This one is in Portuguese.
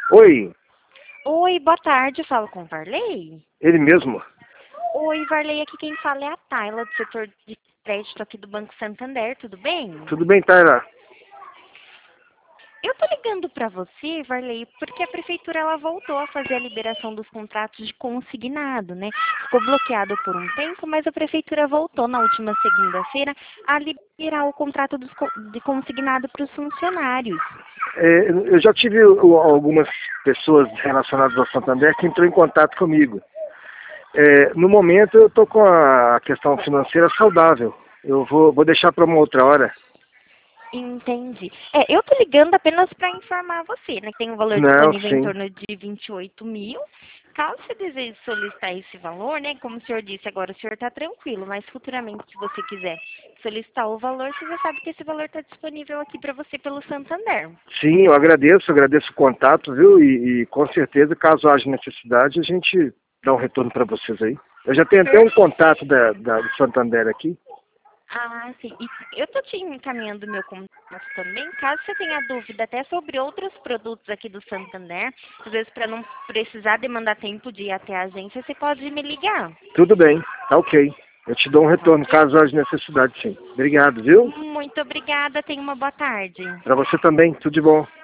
Oi, Oi, boa tarde, falo com o Varley. ele mesmo. Oi, Varley, aqui quem fala é a Tayla, do setor de crédito aqui do Banco Santander, tudo bem? Tudo bem, Taira? Eu tô ligando pra você, Varley, porque a prefeitura ela voltou a fazer a liberação dos contratos de consignado, né? Ficou bloqueado por um tempo, mas a prefeitura voltou na última segunda-feira a liberar o contrato de consignado para os funcionários. Eu já tive algumas pessoas relacionadas ao Santander que entrou em contato comigo. No momento eu estou com a questão financeira saudável. Eu vou deixar para uma outra hora. Entendi. Eu tô ligando apenas para informar você, né? Que tem um valor Não, disponível em sim. torno de 28 mil. Caso você deseje solicitar esse valor, né? Como o senhor disse, agora o senhor está tranquilo, mas futuramente, se você quiser solicitar o valor, você já sabe que esse valor está disponível aqui para você pelo Santander. Sim, eu agradeço o contato, viu? E com certeza, caso haja necessidade, a gente dá um retorno para vocês aí. Eu já tenho até um contato do Santander aqui. Ah, sim. E eu tô te encaminhando meu contato também, caso você tenha dúvida até sobre outros produtos aqui do Santander, às vezes para não precisar demandar tempo de ir até a agência, você pode me ligar. Tudo bem, tá ok. Eu te dou um Tá retorno ok? caso haja necessidade, sim. Obrigado, viu? Muito obrigada, tenha uma boa tarde. Para você também, tudo de bom.